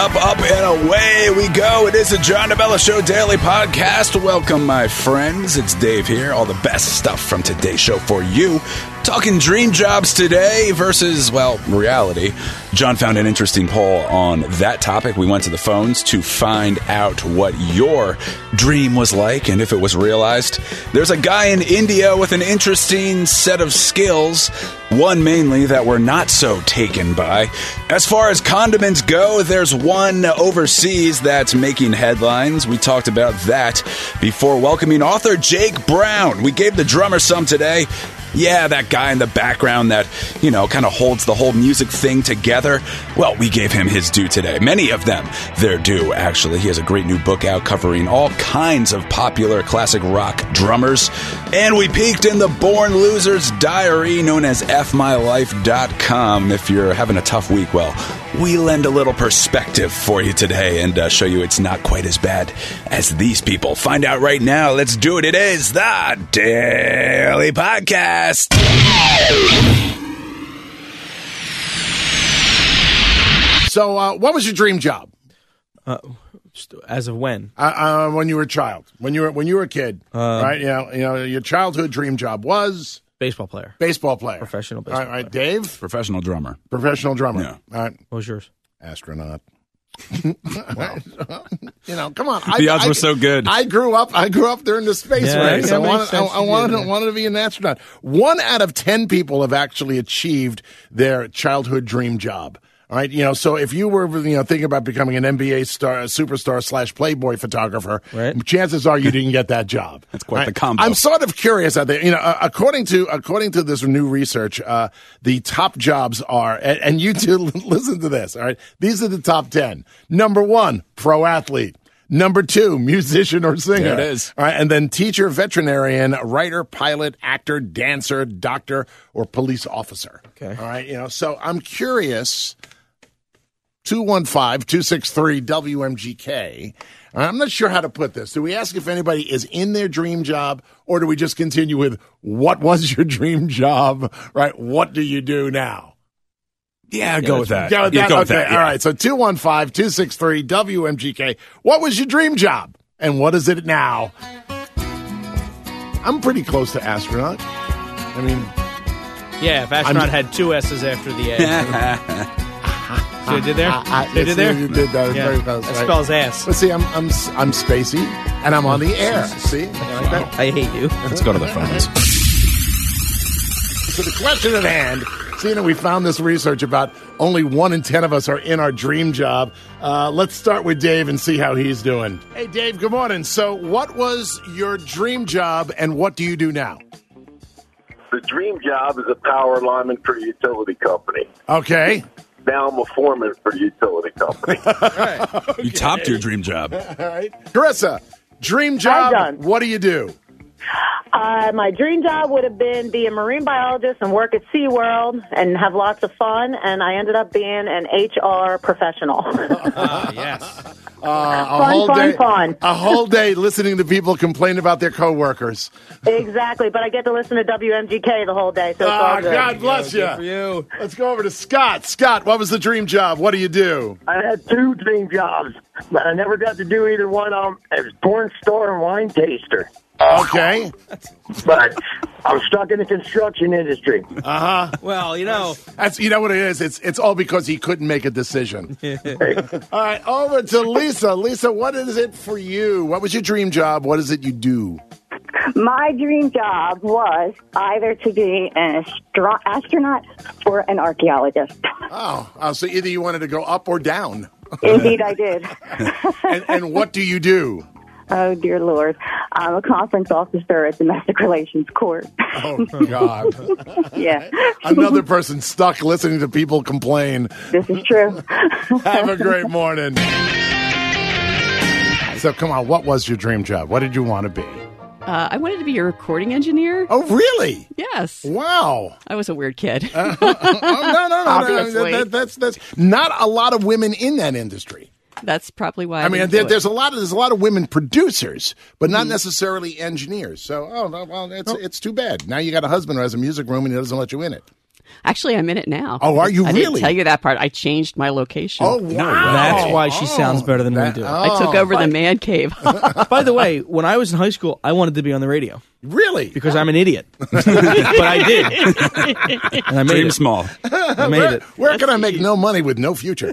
up, and away we go. It is a John DeBella Show Daily Podcast. Welcome, my friends. It's Dave here. All the best stuff from today's show for you. Talking dream jobs today versus, well, reality. John found an interesting poll on that topic. We went to the phones to find out what your dream was like and if it was realized. There's a guy in India with an interesting set of skills, one mainly that we're not so taken by. As far as condiments go, there's one overseas that's making headlines. We talked about that before welcoming author Jake Brown. We gave the drummer some today. Yeah, that guy in the background that, kind of holds the whole music thing together. Well, we gave him his due today. Many of them their due, actually. He has a great new book out covering all kinds of popular classic rock drummers. And we peeked in the Born Loser's diary, known as fmylife.com. If you're having a tough week, well, we lend a little perspective for you today and show you it's not quite as bad as these people. Find out right now. Let's do it. It is the Daily Podcast. So, what was your dream job? As of when? When you were a child, when you were a kid, right? Your childhood dream job was baseball player. Baseball player, professional baseball. All right, Dave, professional drummer. Professional drummer. Yeah. All right. What was yours? Astronaut. Come on. The odds were so good. I grew up during the space race. I wanted to be an astronaut. 1 out of 10 people have actually achieved their childhood dream job. All right, so if you were, thinking about becoming an NBA star, superstar / Playboy photographer, right, chances are you didn't get that job. That's quite the combo. I'm sort of curious out there. According to this new research, the top jobs are, and you two listen to this. All right, these are the top 10. Number 1, pro athlete. Number 2, musician or singer. There it is. All right, and then teacher, veterinarian, writer, pilot, actor, dancer, doctor, or police officer. Okay. All right, so I'm curious. 215-263-WMGK. I'm not sure how to put this. Do we ask if anybody is in their dream job, or do we just continue with what was your dream job, right? What do you do now? Yeah, go with that. Go with yeah, that? go Okay, with that. Yeah. All right. So 215-263-WMGK. What was your dream job, and what is it now? I'm pretty close to astronaut. I mean... Yeah, if astronaut had 2 S's after the A. See what I did there? You did that. Yeah, very close. that Right. spells ass. But see, I'm spacey, and I'm on the air. See? You like that? I hate you. Let's go to the phones. So the question at hand, we found this research about only 1 in 10 of us are in our dream job. Let's start with Dave and see how he's doing. Hey, Dave, good morning. So what was your dream job, and what do you do now? The dream job is a power lineman for a utility company. Okay. Now I'm a foreman for a utility company. Right. Okay. You topped your dream job. All right. Carissa, dream job, Hi, John. what do you do? My dream job would have been be a marine biologist and work at SeaWorld and have lots of fun, and I ended up being an HR professional. Yes. Fun. A whole day listening to people complain about their coworkers. Exactly, but I get to listen to WMGK the whole day, so it's all good. God bless you. Good for you. Let's go over to Scott. Scott, what was the dream job? What do you do? I had 2 dream jobs, but I never got to do either one of them. I was porn store and wine taster. Okay. But I'm stuck in the construction industry. Well, That's what it is. It's all because he couldn't make a decision. All right, over to Lisa. Lisa, what is it for you? What was your dream job? What is it you do? My dream job was either to be an astronaut or an archaeologist. Oh, so either you wanted to go up or down. Indeed, I did. And what do you do? Oh, dear Lord. I'm a conference officer at Domestic Relations Court. Oh, God. Yeah. Another person stuck listening to people complain. This is true. Have a great morning. So, come on, what was your dream job? What did you want to be? I wanted to be a recording engineer. Oh, really? Yes. Wow. I was a weird kid. No. Obviously. That's not a lot of women in that industry. That's probably why. I mean, there's a lot of women producers, but not necessarily engineers. So, it's too bad. Now you got a husband who has a music room and he doesn't let you in it. Actually, I'm in it now. Oh, are you I really? didn't tell you that part. I changed my location. Oh, wow. That's why she sounds better than we do. I took over the man cave. By the way, when I was in high school, I wanted to be on the radio. Really? Because I'm an idiot. But I did. And I made Dream it. small. I made it. Where can I make no money with no future?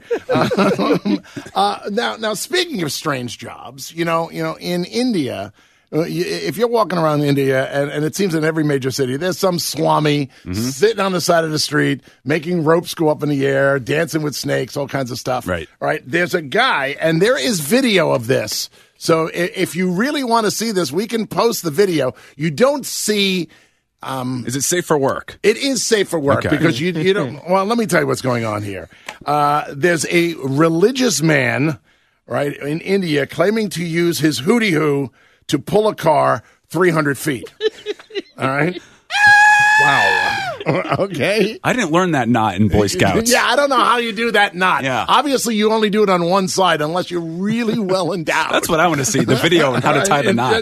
Now, speaking of strange jobs, you know, in India, if you're walking around India, and it seems in every major city, there's some swami sitting on the side of the street, making ropes go up in the air, dancing with snakes, all kinds of stuff. Right. There's a guy, and there is video of this. So if you really want to see this, we can post the video. You don't see... Is it safe for work? It is safe for work because you don't... Well, let me tell you what's going on here. There's a religious man, right, in India claiming to use his hootie-hoo to pull a car 300 feet. All right? Wow. Okay. I didn't learn that knot in Boy Scouts. Yeah, I don't know how you do that knot. Yeah. Obviously, you only do it on one side unless you're really well endowed. That's what I want to see, the video on how to tie the knot.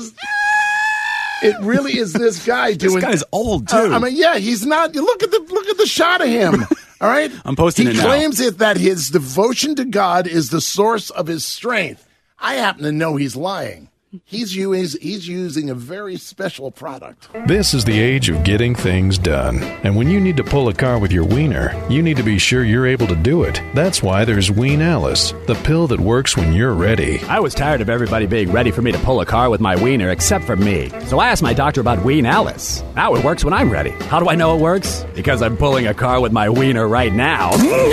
It really is this guy doing. This guy's old, too. I mean, yeah, he's not. Look at the shot of him. All right? I'm posting it now. He claims that his devotion to God is the source of his strength. I happen to know he's lying. He's using a very special product. This is the age of getting things done. And when you need to pull a car with your wiener, you need to be sure you're able to do it. That's why there's Ween Alice, the pill that works when you're ready. I was tired of everybody being ready for me to pull a car with my wiener except for me. So I asked my doctor about Ween Alice. Now it works when I'm ready. How do I know it works? Because I'm pulling a car with my wiener right now.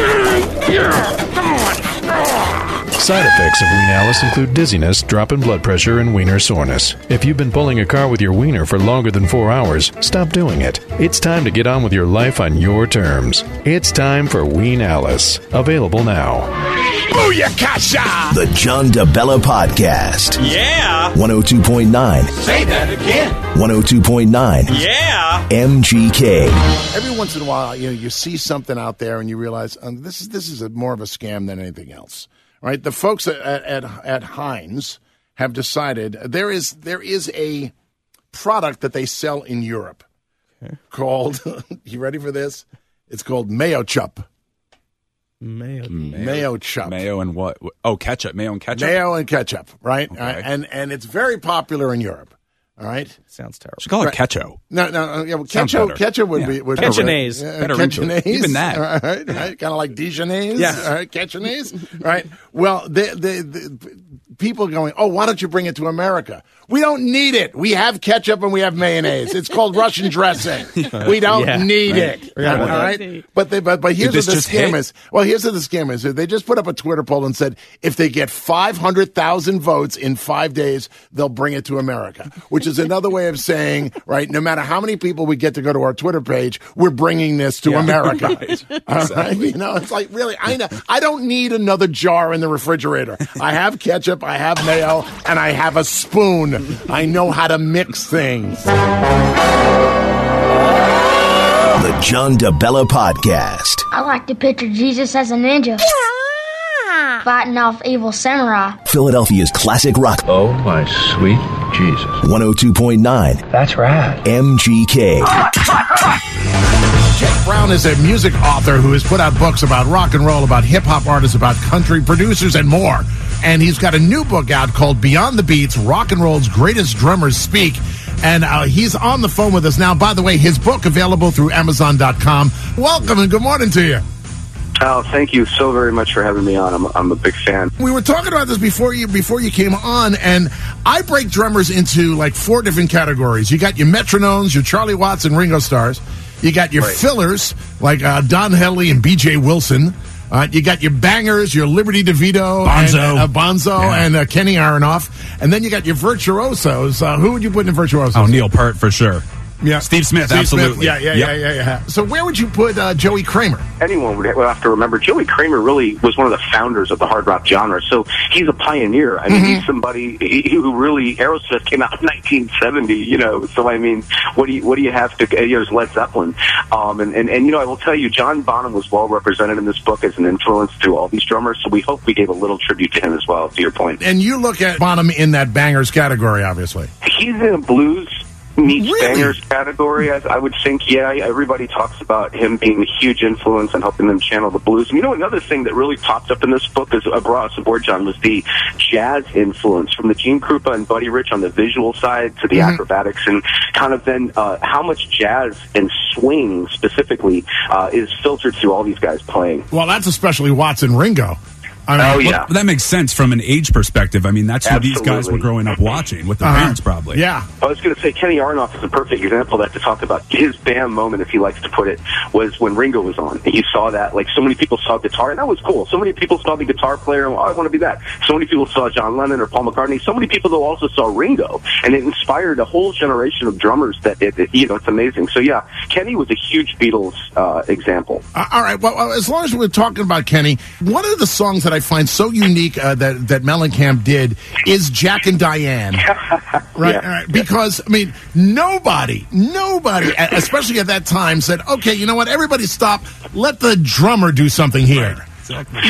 Side effects of Ween Alice include dizziness, drop in blood pressure, and wiener soreness. If you've been pulling a car with your wiener for longer than 4 hours, stop doing it. It's time to get on with your life on your terms. It's time for Ween Alice. Available now. Booyakasha! The John DeBella Podcast. Yeah! 102.9. Say that again. 102.9. Yeah! MGK. Every once in a while, you see something out there and you realize this is more of a scam than anything else. Right? The folks at Heinz have decided there is a product that they sell in Europe called, you ready for this? It's called Mayo Chup. Mayo Chup. Mayo and what? Oh, ketchup. Mayo and ketchup? Mayo and ketchup, right? Okay. And it's very popular in Europe. All right? Sounds terrible. Should call it ketchup. No. Yeah, well, ketchup would be... Ketchup-naise. Better Ketchup-naise. Even that. All right. Kind of like Dijonnaise. Yeah. All right, Ketchup-naise. Right. Well, the people going, oh, why don't you bring it to America? We don't need it. We have ketchup and we have mayonnaise. It's called Russian dressing. We don't need it. All right. But here's what the scam is. Well, here's what the scam is. They just put up a Twitter poll and said if they get 500,000 votes in 5 days, they'll bring it to America, which is another way of saying, right, no matter how many people we get to go to our Twitter page, we're bringing this to America. Right. All right. It's like, really, I don't need another jar in the refrigerator. I have ketchup, I have mayo, and I have a spoon. I know how to mix things. The John DeBella Podcast. I like to picture Jesus as a ninja. Fighting off evil samurai. Philadelphia's classic rock. Oh, my sweet Jesus. 102.9. That's right. MGK. Jake Brown is a music author who has put out books about rock and roll, about hip-hop artists, about country producers, and more. And he's got a new book out called Beyond the Beats, Rock and Roll's Greatest Drummers Speak. And he's on the phone with us now. By the way, his book available through Amazon.com. Welcome and good morning to you. Oh, thank you so very much for having me on. I'm a big fan. We were talking about this before you came on, and I break drummers into like 4 different categories. You got your metronomes, your Charlie Watts and Ringo Starrs. You got your fillers, like Don Henley and B.J. Wilson. You got your bangers, your Liberty DeVito, Bonzo, and Kenny Aronoff. And then you got your virtuosos. Who would you put in virtuosos? Oh, Neil Peart, for sure. Yeah. Steve Smith, absolutely. Yeah. So where would you put Joey Kramer? Anyone would have to remember Joey Kramer really was one of the founders of the hard rock genre. So he's a pioneer. I mean, he's somebody who really, Aerosmith came out in 1970, So, I mean, what do you have to, there's Led Zeppelin. And I will tell you, John Bonham was well represented in this book as an influence to all these drummers. So we hope we gave a little tribute to him as well, to your point. And you look at Bonham in that bangers category, obviously. He's in a blues meets bangers category, I would think, yeah, everybody talks about him being a huge influence and helping them channel the blues. And another thing that really popped up in this book as I brought us aboard, John, was the jazz influence from the Gene Krupa and Buddy Rich on the visual side to the acrobatics, and kind of then how much jazz and swing specifically is filtered through all these guys playing. Well, that's especially Watts and Ringo. Well, that makes sense from an age perspective. I mean, that's what these guys were growing up watching with their parents, probably. Yeah. I was going to say Kenny Aronoff is a perfect example of that, to talk about his Bam moment, as he likes to put it, was when Ringo was on. And you saw that, like, so many people saw guitar, and that was cool. So many people saw the guitar player, and I want to be that. So many people saw John Lennon or Paul McCartney. So many people, though, also saw Ringo. And it inspired a whole generation of drummers that, it's amazing. So, yeah, Kenny was a huge Beatles example. All right. Well, as long as we're talking about Kenny, one of the songs that I find so unique that Mellencamp did is Jack and Diane. Right? Yeah. Because, I mean, nobody, especially at that time, said, okay, you know what, everybody stop, let the drummer do something here. Right. Exactly.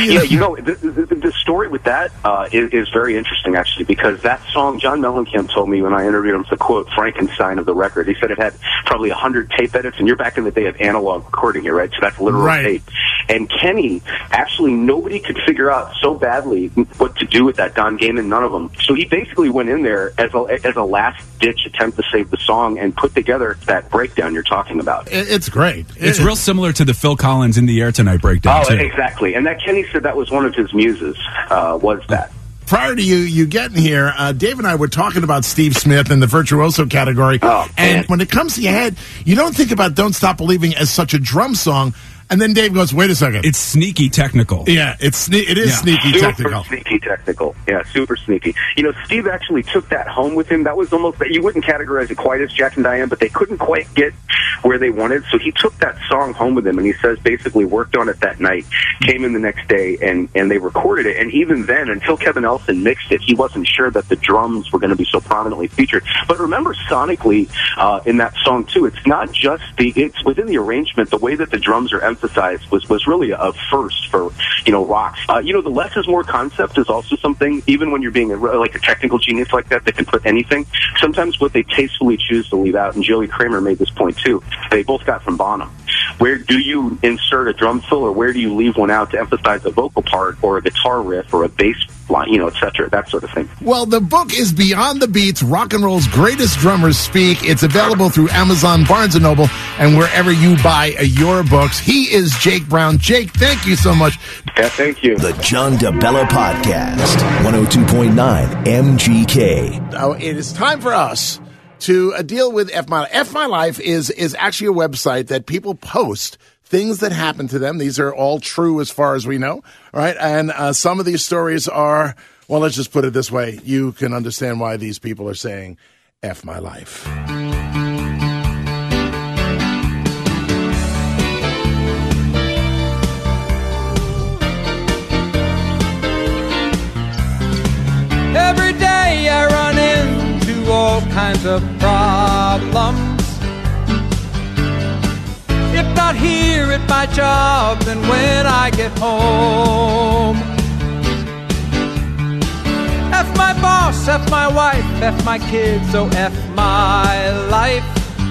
The story with that is very interesting, actually, because that song, John Mellencamp told me when I interviewed him, it's the quote, Frankenstein of the record. He said it had probably 100 tape edits, and you're back in the day of analog recording here, right? So that's literal tape. And Kenny, actually, nobody could figure out so badly what to do with that, Don Gaiman, none of them. So he basically went in there as a last-ditch attempt to save the song and put together that breakdown you're talking about. It's great. It's real similar to the Phil Collins In the Air Tonight breakdown, too. Exactly. And that Kenny said that was one of his muses, was that. Prior to you getting here, Dave and I were talking about Steve Smith in the virtuoso category. And when it comes to your head, you don't think about Don't Stop Believing as such a drum song. And then Dave goes, wait a second. It's sneaky technical. Yeah, it is sneaky technical. Super sneaky technical. Yeah, super sneaky. Steve actually took that home with him. That was almost, you wouldn't categorize it quite as Jack and Diane, but they couldn't quite get where they wanted. So he took that song home with him, and he says basically worked on it that night, came in the next day, and they recorded it. And even then, until Kevin Elson mixed it, he wasn't sure that the drums were going to be so prominently featured. But remember, sonically, in that song, too, it's not just it's within the arrangement, the way that the drums are emphasized was really a first for, rocks. The less is more concept is also something, even when you're being like a technical genius like that can put anything. Sometimes what they tastefully choose to leave out, and Joey Kramer made this point too, they both got from Bonham. Where do you insert a drum fill, or where do you leave one out to emphasize a vocal part or a guitar riff or a bass line, et cetera, that sort of thing. Well, the book is Beyond the Beats, Rock and Roll's Greatest Drummers Speak. It's available through Amazon, Barnes & Noble, and wherever you buy your books. He is Jake Brown. Jake, thank you so much. Yeah, thank you. The John DeBella Podcast, 102.9 MGK. It is time for us to deal with F My Life. F My Life is actually a website that people post things that happen to them. These are all true as far as we know, right? And some of these stories are, well, let's just put it this way. You can understand why these people are saying, F my life. Every day I run into all kinds of problems. If not here at my job, then when I get home. F my boss, F my wife, F my kids, oh F my life.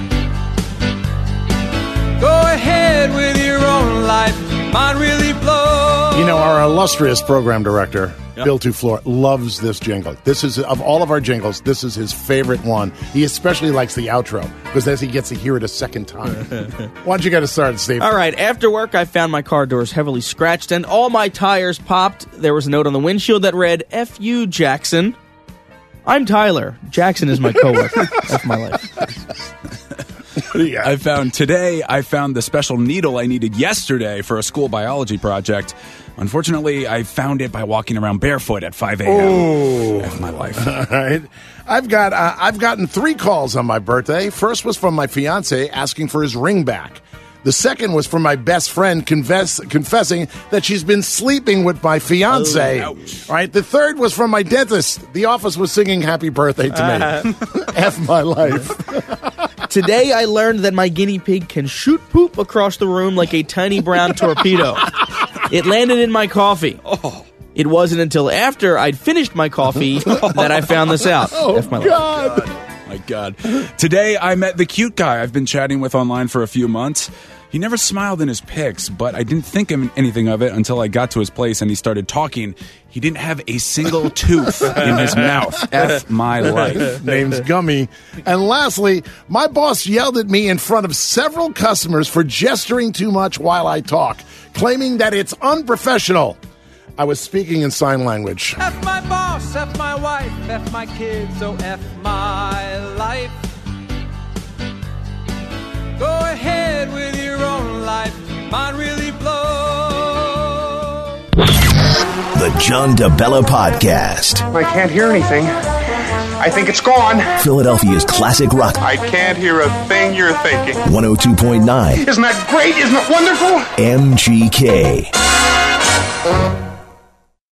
Go ahead with your own life, mine really blows. Our illustrious program director, Bill Tuflor, loves this jingle. This is, of all of our jingles, this is his favorite one. He especially likes the outro, because as he gets to hear it a second time. Why don't you get us started, Steve? All right. After work, I found my car doors heavily scratched and all my tires popped. There was a note on the windshield that read, F you, Jackson. I'm Tyler. Jackson is my coworker. F my life. I found the special needle I needed yesterday for a school biology project. Unfortunately, I found it by walking around barefoot at 5 a.m. Oh, F my life. All right. I've gotten 3 calls on my birthday. First was from my fiance asking for his ring back. The second was from my best friend confessing that she's been sleeping with my fiance. Oh, all right. The third was from my dentist. The office was singing happy birthday to me. F my life. Today I learned that my guinea pig can shoot poop across the room like a tiny brown torpedo. It landed in my coffee. Oh. It wasn't until after I'd finished my coffee that I found this out. Oh, F my God. life. My God. Today, I met the cute guy I've been chatting with online for a few months. He never smiled in his pics, but I didn't think anything of it until I got to his place and he started talking. He didn't have a single tooth in his mouth. F my life. Name's Gummy. And lastly, my boss yelled at me in front of several customers for gesturing too much while I talk, claiming that it's unprofessional. I was speaking in sign language. F my boss, F my wife, F my kids, oh F my life. Go ahead with your own life, mine really blows. The John DeBella Podcast. I can't hear anything. I think it's gone. Philadelphia's classic rock. I can't hear a thing you're thinking. 102.9. Isn't that great? Isn't it wonderful? MGK.